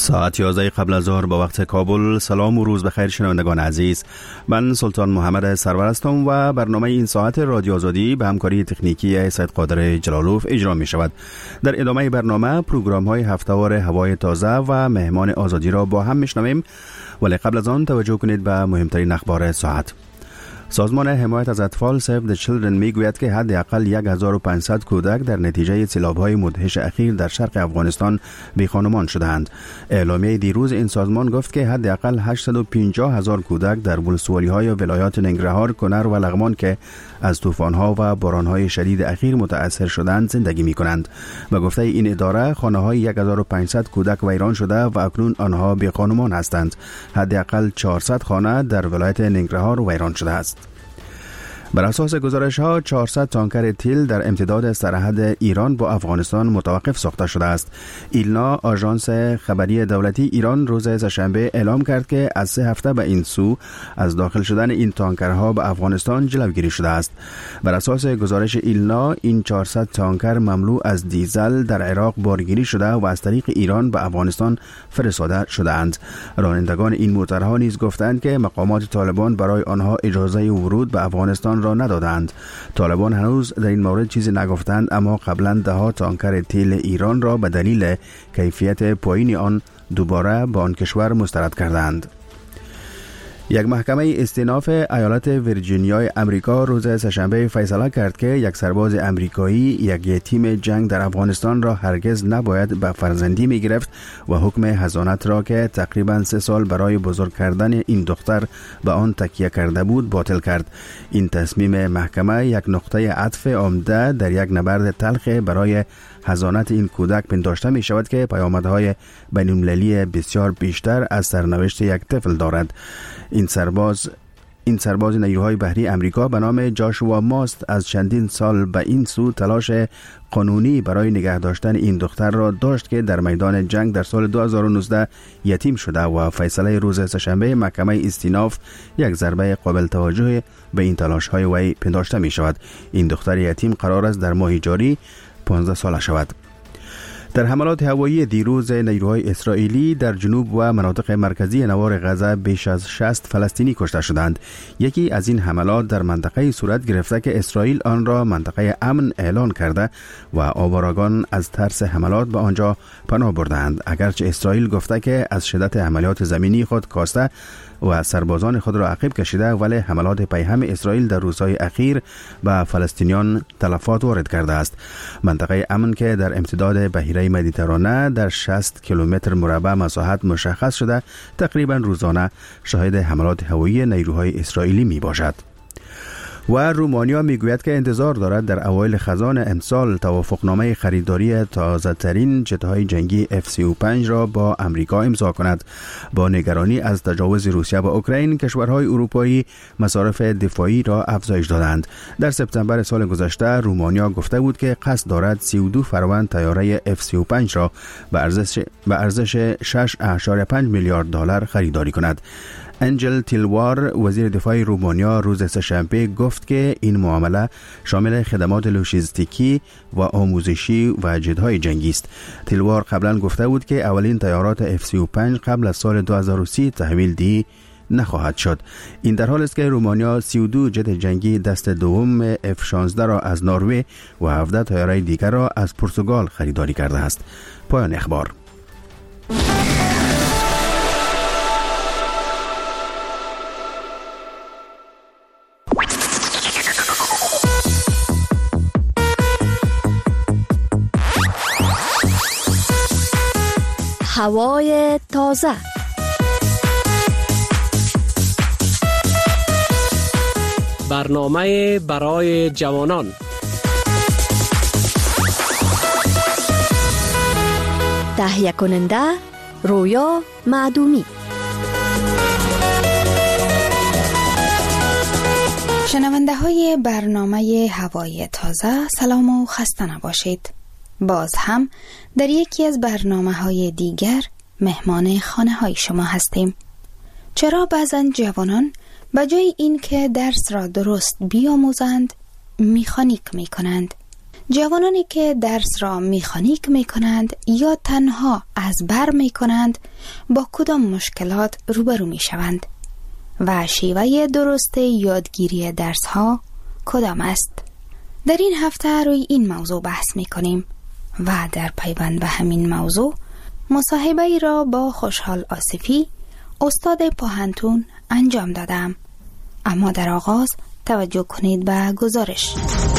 ساعت 11 قبل از ظهر به وقت کابل. سلام و روز بخیر شنوندگان عزیز. من سلطان محمد سرور هستم و برنامه این ساعت رادیو آزادی به همکاری تکنیکی سید قادر جلالوف اجرا می شود. در ادامه برنامه پروگرام های هفته‌وار هوای تازه و مهمان آزادی را با هم میشنویم، ولی قبل از آن توجه کنید به مهمترین اخبار ساعت. سازمان حمایت از اطفال Save the Children میگوید که حداقل 1500 کودک در نتیجه سیلاب‌های مدهش اخیر در شرق افغانستان بی‌خانمان شدند. اعلامیه دیروز این سازمان گفت که حداقل 850,000 کودک در ولسوالی‌های ولایات ننگرهار، کنر و لغمان که از طوفان‌ها و باران‌های شدید اخیر متأثر شدند زندگی می‌کنند. و گفته این اداره خانه‌های 1500 کودک ویران شده و اکنون آنها بی‌خانمان هستند. حداقل 400 خانه در ولایت ننگرهار ویران شده است. بر اساس گزارش‌ها 400 تانکر تیل در امتداد سرحد ایران با افغانستان متوقف ساخته شده است. ایلنا، آژانس خبری دولتی ایران، روز سه‌شنبه اعلام کرد که از 3 هفته به این سو از داخل شدن این تانکرها به افغانستان جلوگیری شده است. بر اساس گزارش ایلنا این 400 تانکر مملو از دیزل در عراق بارگیری شده و از طریق ایران به افغانستان فرستاده شده‌اند. رانندگان این موترها نیز گفتند که مقامات طالبان برای آنها اجازه ورود به افغانستان را ندادند. طالبان هنوز در این مورد چیزی نگفتند، اما قبلا ده تانکر تیل ایران را به دلیل کیفیت پایین آن دوباره به آن کشور مسترد کردند. یک محکمه استئناف ایالت ویرجینیای امریکا روز سه‌شنبه فیصله کرد که یک سرباز امریکایی یک یتیم جنگ در افغانستان را هرگز نباید به فرزندی می گرفت و حکم حضانت را که تقریباً 3 سال برای بزرگ کردن این دختر به آن تکیه کرده بود باطل کرد. این تصمیم محکمه یک نقطه عطف عمده در یک نبرد تلخ برای حضانت این کودک پنداشته می شود که پیامدهای بین‌المللی بسیار بیشتر از سرنوشت یک طفل دارد. این سرباز نیروهای بحری امریکا به نام جاشوا ماست از چندین سال به این سو تلاش قانونی برای نگه داشتن این دختر را داشت که در میدان جنگ در سال 2019 یتیم شده و فیصله روز سه‌شنبه محکمه استئناف یک ضربه قابل توجه به این تلاش های وی پنداشته می شود. این دختر یتیم قرار است در ماه جاری 15 ساله شود. در حملات هوایی دیروز نیروهای اسرائیلی در جنوب و مناطق مرکزی نوار غزه بیش از 60 فلسطینی کشته شدند. یکی از این حملات در منطقه صورت گرفته که اسرائیل آن را منطقه امن اعلان کرده و آوارگان از ترس حملات به آنجا پناه بردند. اگرچه اسرائیل گفته که از شدت عملیات زمینی خود کاسته و سربازان خود را عقب کشیده، ولی حملات پیهم اسرائیل در روزهای اخیر به فلسطینیان تلفات وارد کرده است. منطقه امن که در امتداد بحیره مدیترانه در 60 کیلومتر مربع مساحت مشخص شده، تقریبا روزانه شاهد حملات هوایی نیروهای اسرائیلی می باشد. و رومانیا میگوید که انتظار دارد در اوایل خزان امسال توافقنامه خریداری تازه ترین جت‌های جنگی F-35 را با امریکا امضا کند. با نگرانی از تجاوز روسیه به اوکراین، کشورهای اروپایی مصارف دفاعی را افزایش دادند. در سپتامبر سال گذشته رومانیا گفته بود که قصد دارد 32 فروند طیاره F-35 را به ارزش 6.5 میلیارد دلار خریداری کند. انجل تیلوار، وزیر دفاع رومانیا، روز سه‌شنبه گفت که این معامله شامل خدمات لوجستیکی و آموزشی و جت‌های جنگی است. تیلوار قبلا گفته بود که اولین طیارات F-35 قبل از سال 2030 تحویل دهی نخواهد شد. این در حال است که رومانیا 32 جت جنگی دست دوم F-16 را از نروژ و 17 طیاره دیگر را از پرتغال خریداری کرده است. پایان اخبار. هوای تازه. برنامه برای جوانان. تهیه کننده رویا معدومی. شنونده های برنامه هوای تازه، سلام و خسته نباشید. باز هم در یکی از برنامه‌های دیگر مهمان خانه‌های شما هستیم. چرا بعضن جوانان به جای این که درس را درست بیاموزند، میخانیک میکنند؟ جوانانی که درس را مکانیک می کنند یا تنها از بر می کنند با کدام مشکلات روبرو می شوند و شیوه درست یادگیری درس ها کدام است؟ در این هفته روی این موضوع بحث می کنیم و در پیوند به همین موضوع مصاحبه ای را با خوشحال آصفی استاد پوهنتون انجام دادم. اما در آغاز توجه کنید به گزارش.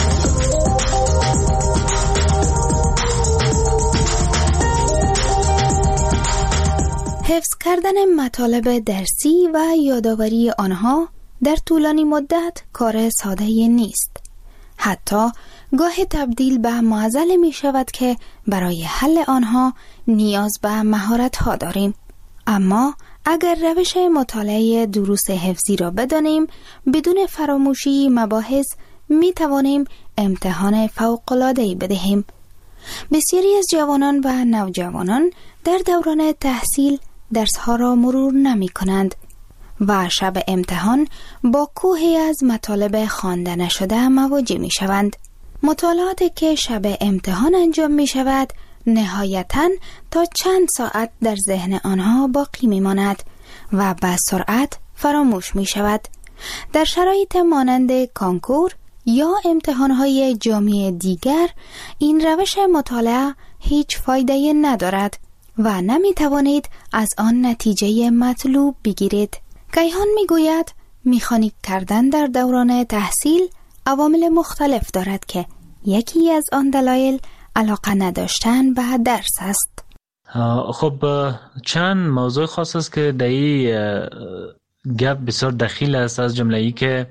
حفظ کردن مطالب درسی و یادآوری آنها در طولانی مدت کار ساده نیست. حتی گاهی تبدیل به معضل می شود که برای حل آنها نیاز به مهارت ها داریم. اما اگر روش مطالعه دروس حفظی را بدانیم، بدون فراموشی مباحث می توانیم امتحان فوق‌العاده‌ای بدهیم. بسیاری از جوانان و نوجوانان در دوران تحصیل درس‌ها را مرور نمی کنند و شب امتحان با کوهی از مطالب خوانده نشده مواجه می شوند. مطالعاتی که شب امتحان انجام می شود نهایتاً تا چند ساعت در ذهن آنها باقی می ماند و به سرعت فراموش می شود. در شرایط مانند کانکور یا امتحانهای جامعه دیگر این روش مطالعه هیچ فایده ندارد و نمی توانید از آن نتیجه مطلوب بگیرید. کیهان می گوید مکانیک کردن در دوران تحصیل عوامل مختلف دارد که یکی از آن دلایل علاقه نداشتن به درس است. خب چند موضوع خاص است که در این گپ بسیار دخیل است، از جمله ای که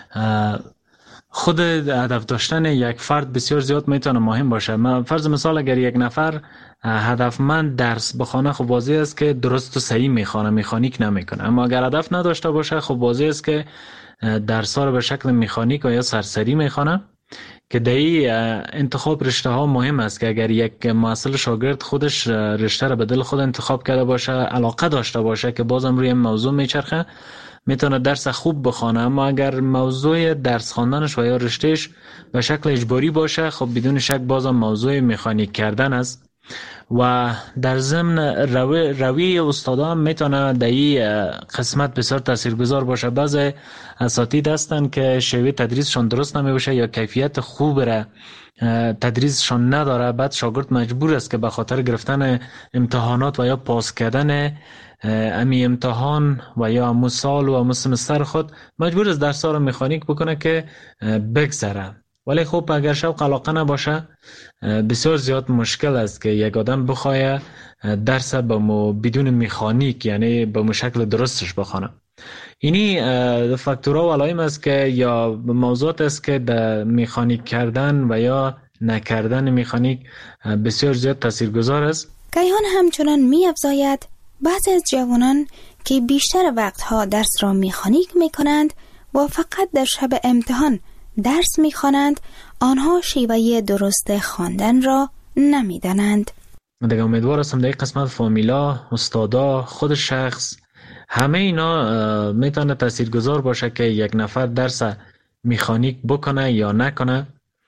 خود هدف داشتن یک فرد بسیار زیاد میتونه مهم باشه. فرض مثال اگر یک نفر هدفمند درس بخونه، خب واضح است که درست و صحیح میخونه، مکانیک نمیکنه. اما اگر هدف نداشته باشه، خب واضح است که درس ها رو به شکل مکانیک و یا سرسری میخونه، که در این انتخاب رشته ها مهم است که اگر یک محصل شاگرد خودش رشته رو به دل خود انتخاب کرده باشه، علاقه داشته باشه که بازم روی موضوع میچرخه، میتونه درس خوب بخونه. اما اگر موضوع درس خواندنش و یا رشتهش به شکل اجباری باشه، خب بدون شک بازم موضوع مکانیک کردن است. و در ضمن روی استادا هم میتونه در این قسمت بسیار تاثیرگذار باشه. بعضی اساتید هستن که شیوه تدریسشون درست نمیشه یا کیفیت خوب را تدریسشون نداره، بعد شاگرد مجبور است که به خاطر گرفتن امتحانات و یا پاس کردن امی امتحان و یا امو سال و امو سمستر خود مجبور است درس ها رو مکانیک بکنه که بگذره. ولی خب اگر شوق علاقه نباشه، بسیار زیاد مشکل است که یک آدم بخواه درس بدون مکانیک، یعنی به شکل درستش بخونه. اینی فاکتورها و علائم است که یا موضوعات است که در مکانیک کردن و یا نکردن مکانیک بسیار زیاد تاثیرگذار است. کیهان همچنان می افزاید بعضی از جوانان که بیشتر وقتها درس را مکانیک می کنند و فقط در شب امتحان درس می خوانند، آنها شیوه درست خواندن را نمی دانند. دیگه امیدوار هستم در این قسمت فامیلا، استادا، خود شخص، همه اینا میتونه تاثیرگذار باشه که یک نفر درس مکانیک بکنه یا نکنه.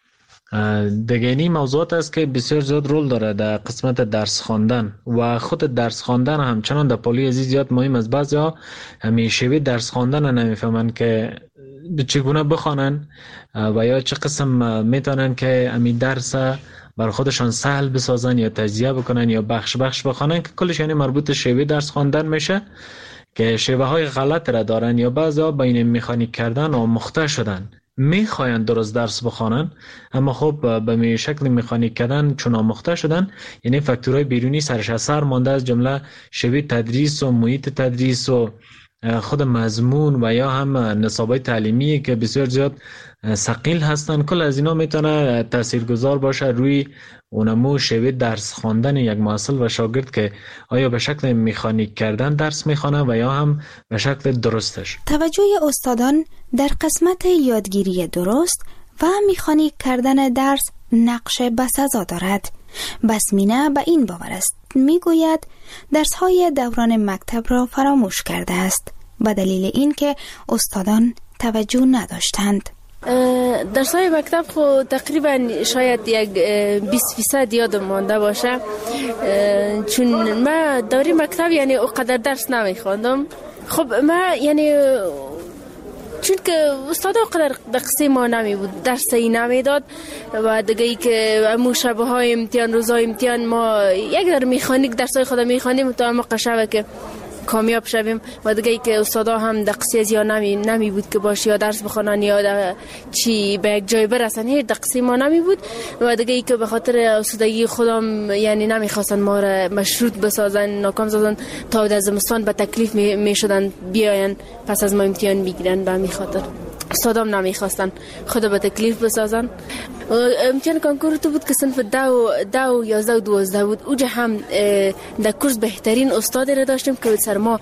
دیگه این موضوعات است که بسیار زیاد رول داره در قسمت درس خواندن و خود درس خواندن همچنان در پالی عزیز زیاد مهم است. بعضیا همیشه درس خواندن نمیفهمن که چگونه بخوانن و یا چه قسم میتونن که امی درس بر خودشان سهل بسازن یا تجزیه بکنن یا بخش بخوانن، که کلش یعنی مربوط شیوه درس خواندن میشه که شیوه های غلط را دارن یا بعضیا بین مکانیک کردن آموخته شدن، میخواین درست درس بخوانن اما خب به شکل مکانیک کردن چون آموخته شدن، یعنی فاکتورهای بیرونی سرش اثر مانده، از جمله شیوه تدریس و محیط تدریس و خود مضمون و یا هم نصابای تعلیمی که بسیار زیاد ثقیل هستن. کل از اینا میتونه تاثیرگذار باشه روی اونمو شیوه درس خواندن یک محصل و شاگرد که آیا به شکل مکانیک کردن درس میخوانه و یا هم به شکل درستش. توجه استادان در قسمت یادگیری درست و مکانیک کردن درس نقش بسزا دارد. بسمینه به این باور است، میگوید درس‌های دوران مکتب را فراموش کرده است به دلیل اینکه استادان توجه نداشتند. درسای مکتب خو تقریبا شاید یک 20% یادم مانده باشه، چون من دوره مکتب یعنی اونقدر درس نمیخواندم. خب من یعنی چون که استاد اونقدر قصه ما نمی بود، درسی نمیداد و دیگه ای که امو شبه های امتحان روزای امتحان ما یک در میخانیک درسای خود میخوانیم تا ما قشبه که کامیاب شویم و دیگه ای که استادا هم دقیقی از یا نمی بود که باشه یا درس بخونن یا چی به یک جای برسن، هیچ دقیقی ما نمی بود و دیگه ای که به خاطر استادگی خودم یعنی نمیخواستن ما را مشروط بسازن، ناکام سازن تا در زمستان به تکلیف می شدن بیاین پس از ما امتحان بگیرن. به همین خاطر استادام نمیخواستن خود به تکلیف بسازن. امتحان کنکور تو بود که صنف 10 و 11 و 12 بود. اوجا هم در کورس بهترین استاد را داشتیم که سر ما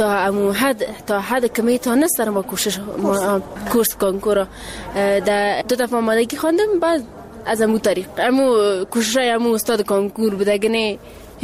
تا حد کمی تا نه سر ما کورس کنکور در 2 دفعه آمادگی خواندم. بعد از امو طریق کوشش امو استاد کنکور بود، اگه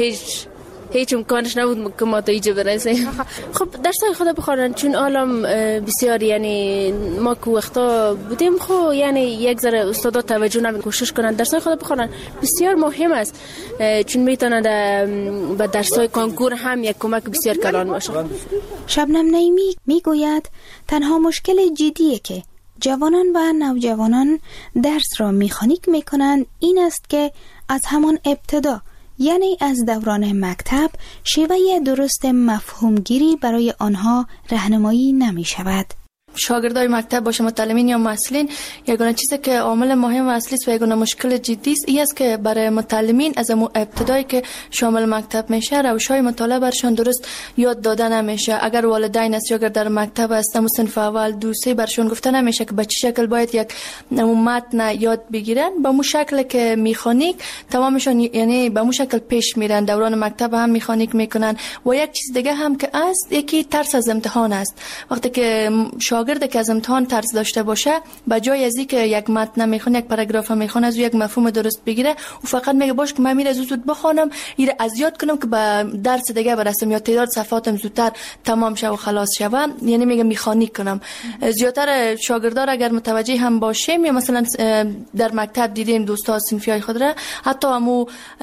هیچ امکانش نبود که ما تا اینجا برسیم. خب درسای خود بخونن، چون عالم بسیار یعنی ما که وقتا بودیم خب یعنی یک ذره استادا توجه نمی کوشش کنن درسای خود بخونن، بسیار مهم است، چون میتونه به درسای کنکور هم یک کمک بسیار کلان باشه. شبنم نعیمی میگوید تنها مشکل جدیه که جوانان و نوجوانان درس را میخانیک میکنند این است که از همان ابتدا یعنی از دوران مکتب شیوه درست مفهومگیری برای آنها راهنمایی نمی شود. شاگردای مکتب باشه متعلمین یا محصلین، یگانه چیزی که عامل مهم و اصلی است و یگانه مشکل جدی است این است که برای متعلمین از ابتدایی که شامل مکتب میشه روش‌های مطالعه برشان درست یاد داده نمیشه. اگر والدین است یا اگر در مکتب است صنف اول 2 3 برشان گفته نمیشه که به چه شکل باید یک متن یاد بگیرن، به مو شکل که میخانیک تمامشون یعنی به مو شکل پیش میرن. دوران مکتب هم میخانیک میکنن. و یک چیز دیگه هم که است یکی ترس از امتحان است. وقتی که شاگرد که از امتحان ترس داشته باشه به جای از اینکه یک متن میخونه یک پاراگراف میخونه از یک مفهوم درست بگیره و فقط میگه باش که من میره زود بخونم ایره از یاد کنم که به درس دیگه برسم یا تعداد صفحاتم زودتر تمام شه و خلاص شه، یعنی میگه میخانیک کنم. زیاتر شاگردان اگر متوجه هم باشیم یا مثلا در مکتب دیدیم دوستا صنفیای خود را حتی همو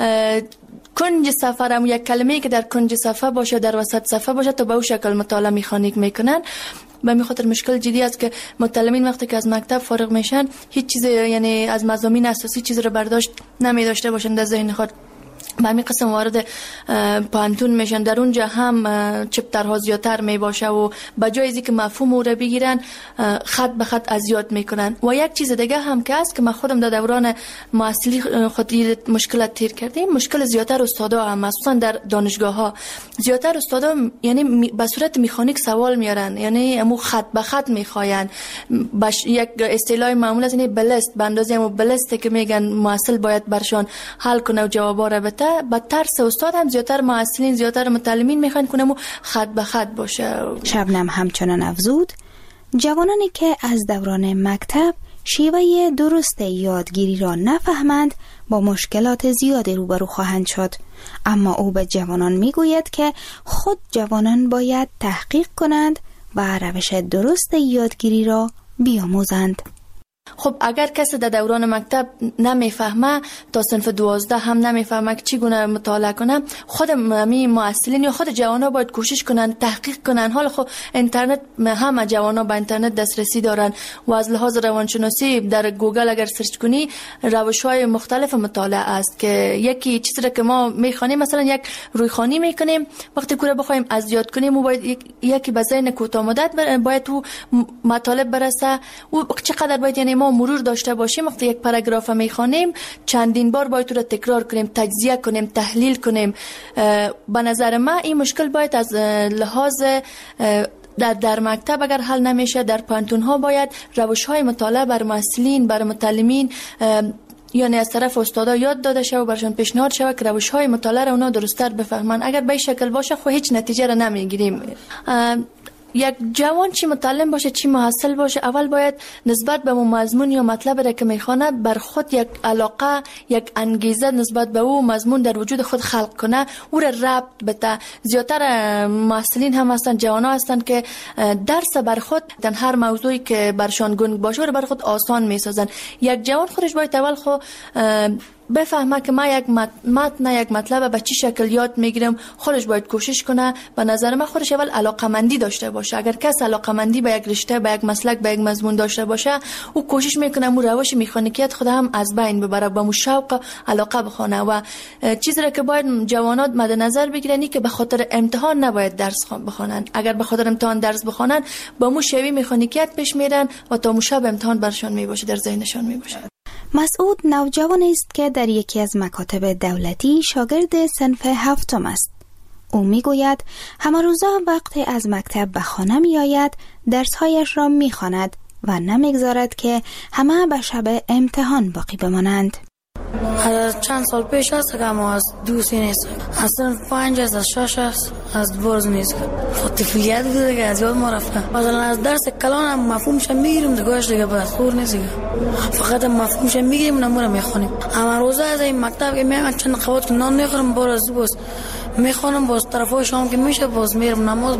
کنج صفحه هم یک کلمه‌ای که در کنج صفحه باشه در وسط صفحه باشه تا به اون شکل مطالعه میخانیک میکنن. به همین خاطر مشکل جدی است که متعلمین وقتی که از مکتب فارغ میشن هیچ چیز یعنی از مضامین اساسی چیز رو برداشت نمی داشته باشن در ذهن خود. به همین قسم وارد پانتون میشن، در اونجا هم چپترها زیادتر می باشه و به جای از اینکه مفهوم او رو بگیرن خط به خط از یاد میکنن. و یک چیز دیگه هم که است که من خودم در دوران محصلی خود مشکلات تیر کردیم، مشکل زیادتر استادا هم مخصوصا در دانشگاه ها زیادتر استادا یعنی به صورت مکانیک سوال میارن، یعنی همو خط به خط میخواین. یک اصطلاح معمول است یعنی بلست، به اندازه همو بلست که میگن محصل باید برشان حل کنه و جوابا رو بده. با ترس استاد هم زیادتر محصلین زیادتر متعلمین میخوان کنه خط به خط باشه. شبنم همچنان افزود جوانانی که از دوران مکتب شیوه درست یادگیری را نفهمند با مشکلات زیادی روبرو خواهند شد، اما او به جوانان میگوید که خود جوانان باید تحقیق کنند و روش درست یادگیری را بیاموزند. خب اگر کسی در دوران مکتب نمیفهمه تا صنف 12 هم نمیفهمه که چگونه مطالعه کنه، خود معلمین یا خود جوانا باید کوشش کنن تحقیق کنن. حالا خب اینترنت همه جوانا به اینترنت دسترسی دارن و از لحاظ روانشناسی در گوگل اگر سرچ کنی روش‌های مختلف مطالعه است که یکی چیزی را که ما میخوانیم مثلا یک رویخوانی میکنیم وقتی کوره بخوایم از یاد کنیم و باید یکی به ذهن کوتاه مدت باید تو مطالب برسه و چقدر باید یعنی ما مرور داشته باشیم. وقتی یک پاراگراف میخوانیم چندین بار باید تو را تکرار کنیم، تجزیه کنیم، تحلیل کنیم. به نظر من این مشکل باید از لحاظ در مکتب اگر حل نمیشه در پانتون ها باید روش های مطالعه بر محصلین بر متعلمین یعنی از طرف استادا یاد داده شود و برشان پیشنهاد شود که روش های مطالعه را اونا درست‌تر بفهمن. اگر به این شکل باشه خب هیچ نتیجه را نمیگیریم. یک جوان چی متعلم باشه چی محصل باشه، اول باید نسبت به مضمون یا مطلب را که میخونه بر خود یک علاقه، یک انگیزه نسبت به او مضمون در وجود خود خلق کنه، او را ربط بده. زیادتر محصلین هم هستند، جوان ها هستند که درس بر خود در هر موضوعی که برشان گنگ باشه رو بر خود آسان میسازن. یک جوان خودش باید اول خود بفهمه که ما یک متن یک مطلب به چی شکل یاد میگیرم، خودش باید کوشش کنه. به نظر من خودش اول علاقمندی داشته باشه. اگر کس علاقمندی به یک رشته، به یک مسلک، به یک مضمون داشته باشه، او کوشش میکنه مو روش مکانیکیت خود هم از بین ببره، با مو شوق علاقه بخونه. و چیزی را که باید جوانات مد نظر بگیرن که به خاطر امتحان نباید درس بخونن. اگر به خاطر امتحان درس بخونن با مو شوی مکانیکیت پیش میرن و تا مو شب امتحان برشان میباشه، در ذهنشان میباشه. مسعود نوجوانی است که در یکی از مکاتب دولتی شاگرد صنف هفتم است. او میگوید همه روزا وقتی از مکتب به خانه می آید درسهایش را می خواند و نمیگذارد که همه به شب امتحان باقی بمانند. از چند سال پیش است که ما از دوستی نیست، از صنف 5 است، از 6 است، از برز نیست. خود طفلیت بوده که از یاد ما رفته. مثلا از درس کلان هم مفهومش میگیریم دیگهش دیگه بس خور نیست، فقط مفهومش میگیریم نمونه میخونیم. اما روزه از این مکتب که میام چند قوت نان میخورم باز میخونم، باز طرفای شام که میشه باز میرم نماز،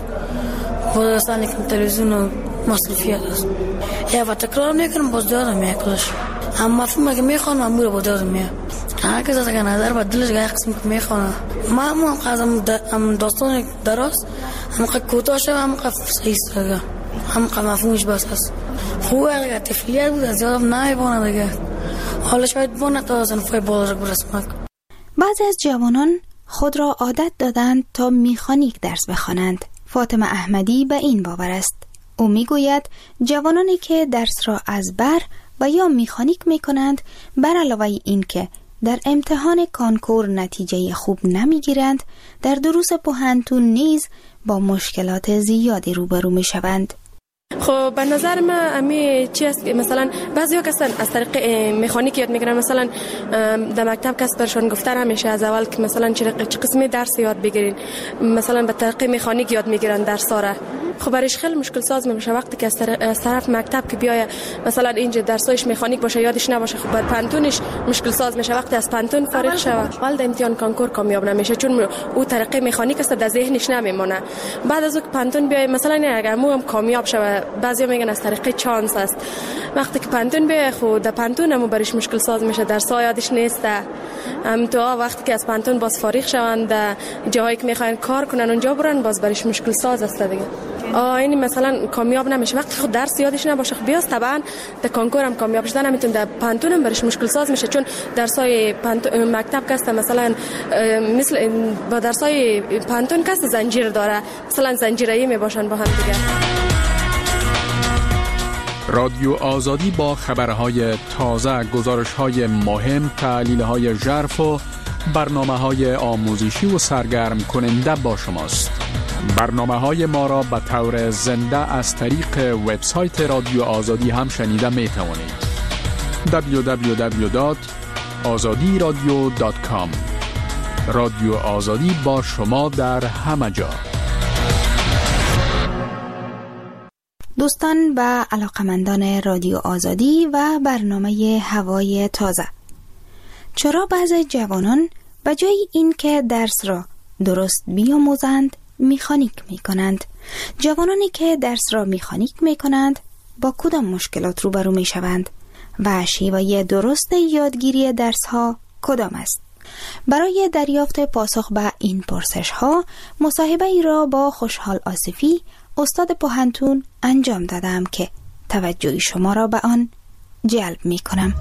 باز سانی که تلویزیون و مصرفیات است یا تکرار میکنم، باز یادم میکلش. اما مفهوم که میخوانم امور با یادم میاد. هر کس از که نظر با دلش گاه قسم که میخوانم ما هم قضم داستان درست هم که کوتاه شد هم که صحیح سرگه هم که مفهومش بس هست. خوبه اگه طفلیت بود از یادم نمیبانه دیگه، حالا شاید بانه تا صنفای بالا برسم. بعضی از جوانان خود را عادت دادند تا مکانیک درس بخوانند. فاطمه احمدی به این باور است. او میگوید جوانانی که درس را از بر و یا مکانیک میکنند، بر علاوه این که در امتحان کانکور نتیجه خوب نمیگیرند، در دروس پوهنتون نیز با مشکلات زیادی روبرو میشوند. خب به نظر من امی چی است که مثلا بعضیا کسان از طریق مکانیک یاد میگیرن، مثلا در مکتب کس برشون گفتن همیشه از اول که مثلا چه قسمی درس یاد بگیرین، مثلا به طریق مکانیک یاد میگیرن درس را. خب برایش خیلی مشکل ساز میشه وقتی که از طرف مکتب که بیای مثلا اینجا درسایش مکانیک باشه یادش نباشه، خب بعد پانتونش مشکل ساز میشه. وقتی از پانتون فارغ شوه اول در امتحان کانکور کامیاب نمیشه، چون او طریق مکانیک است در ذهنش نمیمونه. بعد از اون پانتون بیای مثلا اگر مو هم کامیاب شوه، بعضیا میگن از طریق چانس است. وقتی که پانتون بیای خود در پانتون هم برایش مشکل ساز میشه، درس‌ها یادش نیست. تو وقتی که از پانتون باز فارغ شوند در جاهایی که میخواین کار کنن اونجا برن، باز برایش مشکل ساز است دیگه. این مثلا کامیاب نمیشه وقتی خود درس یادش نباشه. خب بیاست طبعا در کانکور هم کامیاب شدن نمیتونه، در پانتون هم برش مشکل ساز میشه، چون درسای مکتب کاست مثلا مثل با درسای پانتون کاست زنجیر داره، مثلا زنجیره‌ای میباشن با هم دیگه. رادیو آزادی با خبرهای تازه، گزارش‌های مهم، تحلیل‌های ژرف و برنامه‌های آموزشی و سرگرم کننده با شماست. برنامه‌های ما را به طور زنده از طریق وبسایت رادیو آزادی هم شنیده می توانید. www.azadiradio.com. رادیو آزادی با شما در همه جا. دوستان و علاقمندان رادیو آزادی و برنامه هوای تازه، چرا بعضی جوانان به جای این که درس را درست بیاموزند مکانیک می کنند؟ جوانانی که درس را مکانیک می کنند با کدام مشکلات روبرو می شوند و شیوه درست یادگیری درس ها کدام است؟ برای دریافت پاسخ به این پرسش ها مصاحبه ای را با خوشحال آصفی استاد پوهنتون انجام دادم که توجه شما را به آن جلب می کنم.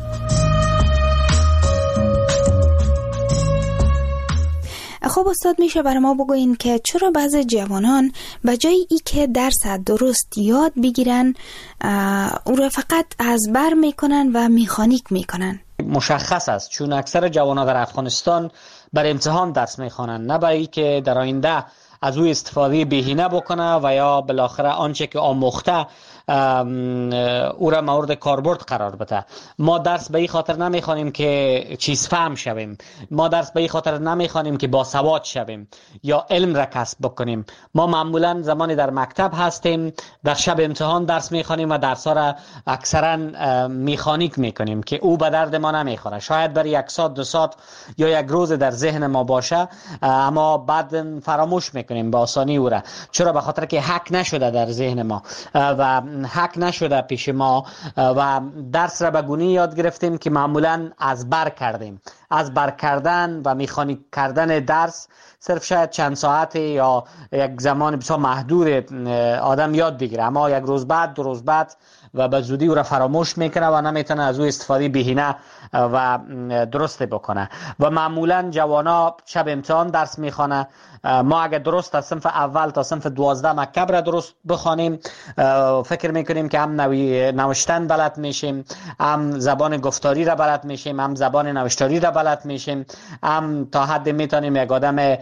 خب استاد، میشه برای ما بگوین که چرا بعضی جوانان به جای ای که درس درست یاد بگیرن او را فقط از بر میکنن و مکانیک میکنن؟ مشخص است، چون اکثر جوانان در افغانستان بر امتحان درس میخوانند، نه برای که در آینده از او استفاده بهینه بکنه و یا بالاخره آنچه که آموخته او را مورد کاربرد قرار بده. ما درس به این خاطر نمیخوانیم که چیز فهم شویم، ما درس به این خاطر نمیخوانیم که باسواد شویم یا علم را کسب بکنیم. ما معمولا زمانی در مکتب هستیم، در شب امتحان درس میخوانیم و درس ها را اکثرا میخانیک میکنیم که او به درد ما نمیخوره. شاید برای 1 ساعت 2 ساعت یا 1 روز در ذهن ما باشه، اما بعد فراموش میکنیم به آسانی او را. چرا؟ به خاطر که حک نشده در ذهن ما و حک نشده پیش ما و درس را به گونه یاد گرفتیم که معمولا از بر کردیم. از بر کردن و میخانیک کردن درس صرف شاید چند ساعت یا یک زمان بسیار محدود آدم یاد بگیره، اما 1 روز بعد 2 روز بعد و به زودی او را فراموش میکنه و نمیتونه از او استفاده بهینه و درست بکنه. و معمولا جوانا شب امتحان درس میخوانه. ما اگر درست از صنف اول تا صنف 12 مکتب را درست بخوانیم، فکر میکنیم که هم نوشتن بلد میشیم، هم زبان گفتاری را بلد میشیم، هم زبان نوشتاری را بلد میشیم، هم تا حد میتونیم یک آدم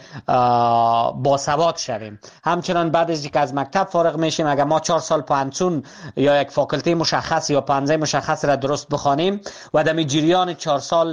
باسواد شویم. همچنان بعد از اینکه از مکتب فارغ میشیم، اگر ما 4 سال پانتون یا یک فاکولته مشخص یا پانزه مشخص را درست بخوانیم و در جریان 4 سال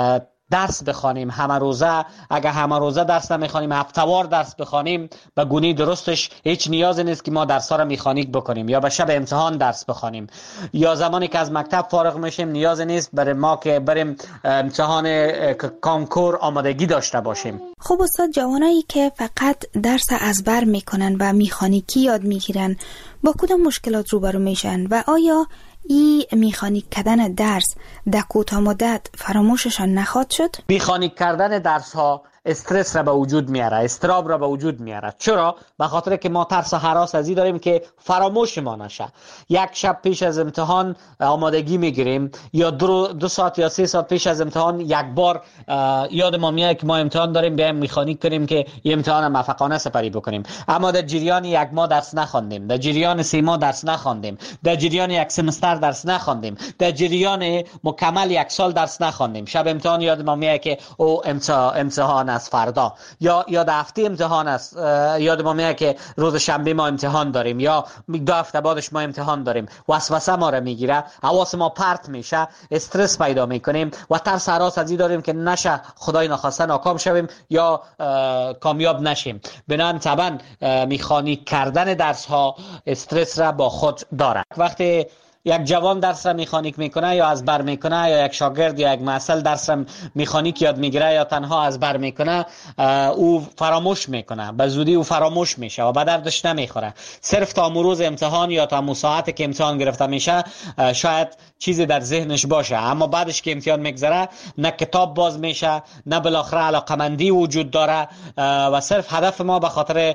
درس بخوانیم همه روزه، اگر همه روزه درس نمیخوانیم، هفته‌وار درس بخوانیم، به گونه درستش هیچ نیازی نیست که ما درس‌ها را میخانیک بکنیم یا به شب امتحان درس بخوانیم. یا زمانی که از مکتب فارغ میشیم نیاز نیست برای ما که بریم امتحان کنکور آمادگی داشته باشیم. خب استاد، جوانایی که فقط درس ازبر میکنن و میخانیکی یاد میگیرن با کدام مشکلات روبرو میشن و آیا این میخانیک کردن درس در کوتاه مدت فراموششان نخواهد شد؟ میخانیک کردن درس ها استرس را به وجود میاره، استراب را به وجود میاره. چرا؟ به خاطر که ما ترس و هراس از این داریم که فراموش ما نشه. 1 شب پیش از امتحان آمادگی میگیریم یا 2 ساعت یا 3 ساعت پیش از امتحان 1 بار یاد ما میاد که ما امتحان داریم، بیایم میخانیک کنیم که این امتحان موفقانه سپری بکنیم. اما در جریان 1 ماه درس نخواندیم، در جریان 3 ماه درس نخواندیم، در جریان 1 سمستر درس نخواندیم، در جریان مکمل 1 سال درس نخواندیم. شب امتحان یاد ما میاد که او امتحان از فردا یا هفته امتحان است، یاد ما میاد که روز شنبه ما امتحان داریم یا 2 هفته بعدش ما امتحان داریم. وسوسه ما را میگیره، حواس ما پرت میشه، استرس پیدا میکنیم و ترس هراس از این داریم که نشه خدای نخواسته ناکام شویم یا کامیاب نشیم. بنابراین طبعا میخانیک کردن درس ها استرس را با خود داره. وقتی یک جوان درس را میخانیک میکنه یا از بر میکنه، یا یک شاگرد یا یک محصل درس را میخانیک یاد میگیره یا تنها از بر میکنه، او فراموش میکنه، به زودی او فراموش میشه و به دردش نمیخوره. صرف تا روز امتحان یا تا ساعتی که امتحان گرفته میشه شاید چیزی در ذهنش باشه، اما بعدش که امتحان میگذره نه کتاب باز میشه، نه بالاخره علاقمندی وجود داره و صرف هدف ما به خاطر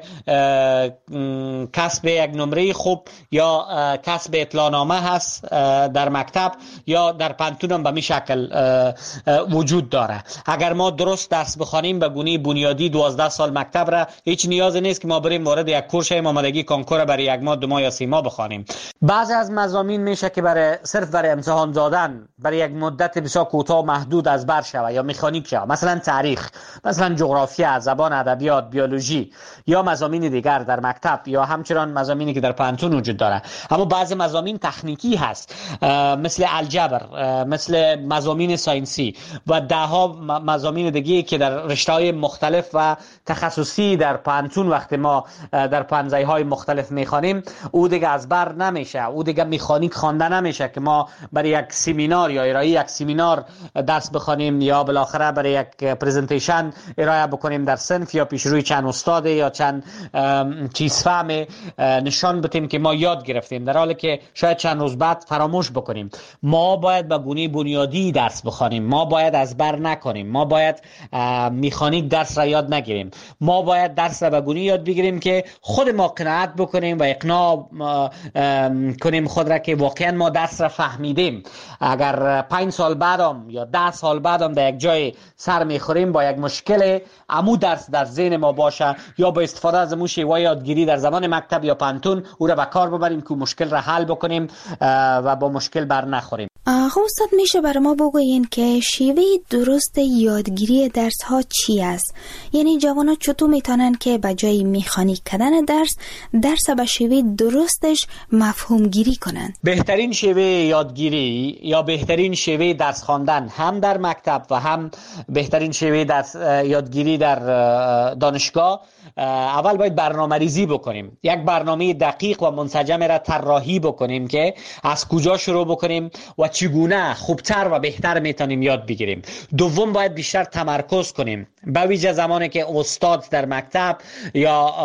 کسب یک نمره خوب یا کسب اطلاعنامه هست در مکتب یا در پانتون به می شکل وجود داره. اگر ما درست درس بخوانیم به گونه بنیادی 12 سال مکتب را، هیچ نیازی نیست که ما بریم وارد یک کورس آمادگی کنکور برای 1 ماه 2 ماه یا 3 ماه بخوانیم. بعضی از مضامین میشه که صرف برای امتحان دادن برای یک مدت بسیار کوتاه محدود از بر شوه یا مکانیک شوه، مثلا تاریخ، مثلا جغرافیا، زبان، ادبیات، بیولوژی یا مضامین دیگر در مکتب یا همچنان مضامینی که در پانتون وجود داره. اما بعضی مضامین تکنیکی هست، مثل الجبر، مثل مضامین ساینسی و دهها مضامین دیگه که در رشته‌های مختلف و تخصصی در پانتون وقتی ما در پانزه‌های مختلف میخوانیم، او دیگه از بر نمیشه، او دیگه مکانیک خوانده نمیشه که ما برای یک سمینار یا ارائه یک سمینار درس بخوانیم یا بالاخره برای یک پرزنتیشن ارائه بکنیم در صنف یا پیش روی چند استاد یا چند چیز فهم نشان بدیم که ما یاد گرفتیم، در حالی که شاید چند روز بعد فراموش بکنیم. ما باید به گونه بنیادی درس بخوانیم، ما باید از بر نکنیم، ما باید مکانیک درس را یاد نگیریم، ما باید درس را به گونه یاد بگیریم که خود ما قناعت بکنیم و اقناع کنیم خود را که واقعا ما درس را فهمیدیم. اگر 5 سال بعدم یا 10 سال بعدم در یک جای سر میخوریم با یک مشکل، عمو درس در ذهن ما باشه یا با استفاده از موش و یادگیری در زمان مکتب یا پانتون او را به کار ببریم که مشکل را حل بکنیم و با مشکل بر نخوریم. استاد میشه برای ما بگوین که شیوه درست یادگیری درس ها چی است؟ یعنی جوانا چطور میتونن که به جای مکانیک کردن درس به شیوه درستش مفهوم گیری کنن؟ بهترین شیوه یادگیری یا بهترین شیوه درس خواندن هم در مکتب و هم بهترین شیوه درس یادگیری در دانشگاه، اول باید برنامه ریزی بکنیم. یک برنامه دقیق و منسجم را طراحی بکنیم که از کجا شروع بکنیم و چگونه خوبتر و بهتر میتونیم یاد بگیریم. دوم باید بیشتر تمرکز کنیم، به ویژه زمانی که استاد در مکتب یا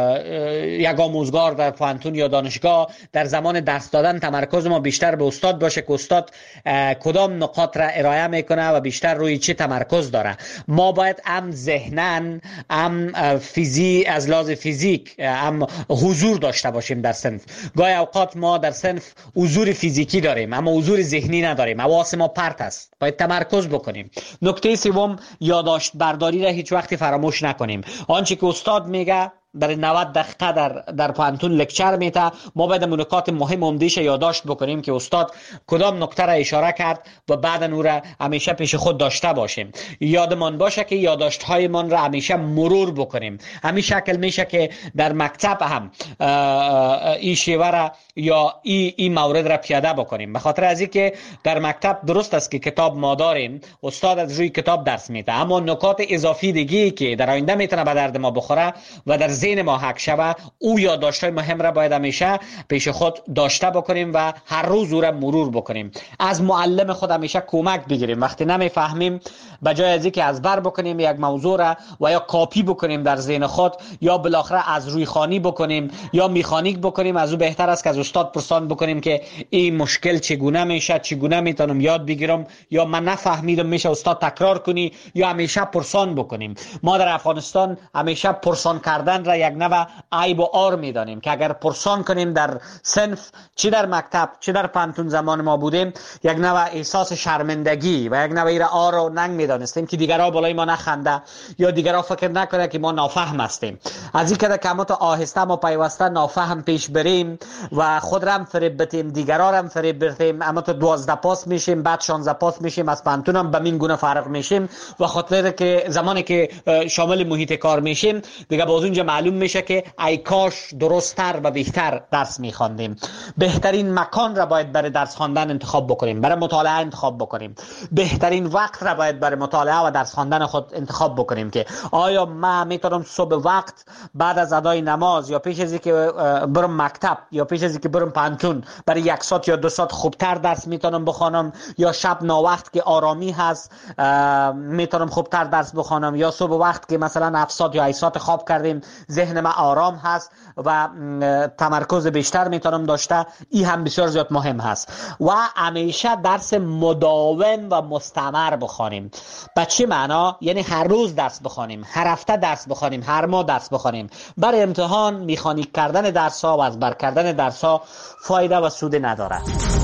یک آموزگار در پانتون یا دانشگاه در زمان درس دادن تمرکز ما بیشتر به استاد باشه که استاد کدام نقاط را ارائه میکنه و بیشتر روی چه تمرکز داره. ما باید هم ذهناً هم از لحاظ فیزیک هم حضور داشته باشیم در صنف. گاهی اوقات ما در صنف حضور فیزیکی داریم اما حضور ذهنی نداریم، حواس ما پرت است، باید تمرکز بکنیم. نکته سوم، یادداشت برداری را هیچ وقتی فراموش نکنیم. آنچه که استاد میگه در 90 دقیقه در پانتون لکچر میته، ما باید نکات مهم عمده‌اش یادداشت بکنیم که استاد کدام نکته را اشاره کرد و بعد اون را همیشه پیش خود داشته باشیم. یادمان باشه که یادداشت های من را همیشه مرور بکنیم. همین شکل میشه که در مکتب هم این شیوه را یا این مورد را پیاده بکنیم. به خاطر از اینکه در مکتب درست است که کتاب ما داریم، استاد از روی کتاب درس میده، اما نکات اضافی دیگه که در آینده میتونه به درد ما بخوره و در ذهن ما حک شوه، او یادداشت‌های مهم را باید همیشه پیش خود داشته بکنیم و هر روز او را مرور بکنیم. از معلم خود همیشه کمک بگیریم. وقتی نمیفهمیم، به جای از اینکه از بر بکنیم یک موضوع را و یا کاپی بکنیم در ذهن خود یا بالاخره از روی خوانی بکنیم یا میخانیک بکنیم، از او بهتر است که از استاد پرسان بکنیم که این مشکل چگونه میشه، چگونه میتونم یاد بگیرم، یا من نفهمیدم میشه استاد تکرار کنی، یا همیشه پرسان بکنیم. ما در افغانستان همیشه پرسان کردن را یک نوع عیب و عار میدانیم که اگر پرسان کنیم در صنف، چه در مکتب چه در پانتون زمان ما بودیم، یک نوع احساس شرمندگی و یک نوع عار و ننگ میدانستیم که دیگرها بالای ما نخنده یا دیگرها فکر نکنه که ما نافهم هستیم. از این که کمات آهسته ما پیوسته نافهم پیش بریم و خود را هم فریب بدیم، دیگرها را هم فریب بدیم، اما تو 12 پاس میشیم، بعد 16 پاس میشیم، از پانتون هم به این گونه فرق میشیم و خاطر که زمانی که شامل محیط کار میشیم دیگه باز اونجا معلوم میشه که ای کاش درست‌تر و بهتر درس میخواندیم. بهترین مکان را باید برای درس خواندن انتخاب بکنیم، برای مطالعه انتخاب بکنیم. بهترین وقت را باید برای مطالعه و درس خواندن خود انتخاب بکنیم که آیا من میتونم صبح وقت بعد از ادای نماز یا پیش از اینکه برم مکتب یا پیش از اینکه برم پانتون برای 1 ساعت یا 2 ساعت خوبتر درس میتونم بخوانم، یا شب ناوقت که آرامی هست میتونم خوبتر درس بخوانم، یا صبح وقت که مثلا 7 ساعت یا 8 ساعت خواب کردیم ذهن ما آرام هست و تمرکز بیشتر میتونم داشته. این هم بسیار زیاد مهم هست. و همیشه درس مداوم و مستمر بخوانیم. به چه معنا؟ یعنی هر روز درس بخوانیم، هر هفته درس بخوانیم، هر ماه درس بخوانیم. برای امتحان میخانیک کردن درس ها و از بر کردن درس ها فایده و سود نداره.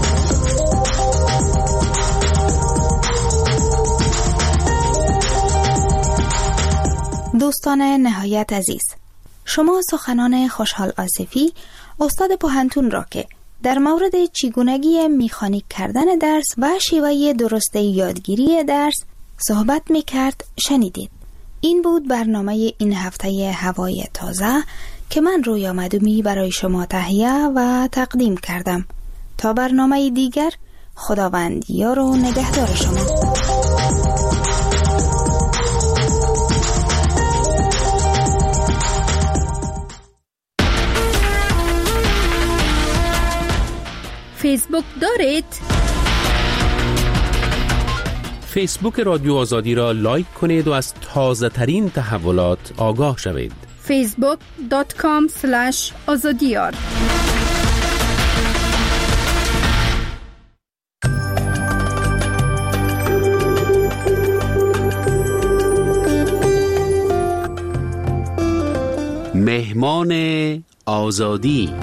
دوستان نهایت عزیز، شما سخنان خوشحال آصفی استاد پوهنتون را که در مورد چگونگی مکانیک کردن درس و شیوه درست یادگیری درس صحبت میکرد شنیدید. این بود برنامه این هفته هوای تازه که من رویا مدومی برای شما تهیه و تقدیم کردم. تا برنامه دیگر، خداوند یار و نگهدار شما. فیسبوک دارید؟ فیسبوک رادیو آزادی را لایک کنید و از تازه ترین تحولات آگاه شوید. facebook.com/azadiyar مهمان آزادی.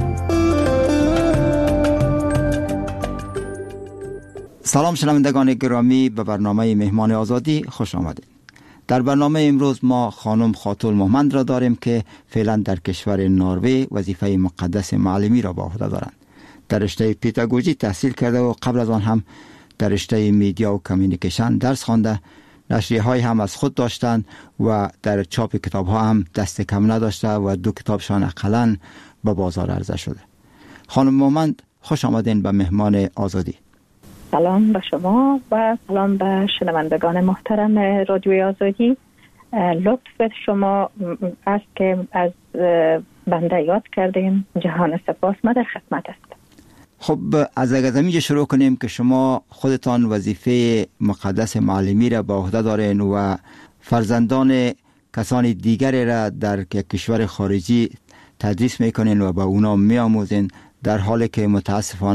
سلام شنوندگان گرامی، به برنامه مهمان آزادی خوش آمدید. در برنامه امروز ما خانم خاتون مومند را داریم که فعلا در کشور نروژ وظیفه مقدس معلمی را به عهده دارند. در رشته پداگوژی تحصیل کرده و قبل از آن هم در رشته میدیا و کمیونیکیشن درس خوانده. نشریه های هم از خود داشتند و در چاپ کتاب ها هم دست کم نداشته و 2 کتابشان اقلاً به بازار عرضه شده. خانم مومند، خوش آمدین به مهمان آزادی. سلام به شما و سلام به شنوندگان محترم رادیوی آزادی. لطف شما است که از بنده یاد کردیم. جهان سپاس. من در خدمت هستم. خب از اگه شروع کنیم که شما خودتان وظیفه مقدس معلمی را به عهده دارین و فرزندان کسان دیگری را در کشور خارجی تدریس میکنین و به اونا میآموزین، در حالی که متاسفانه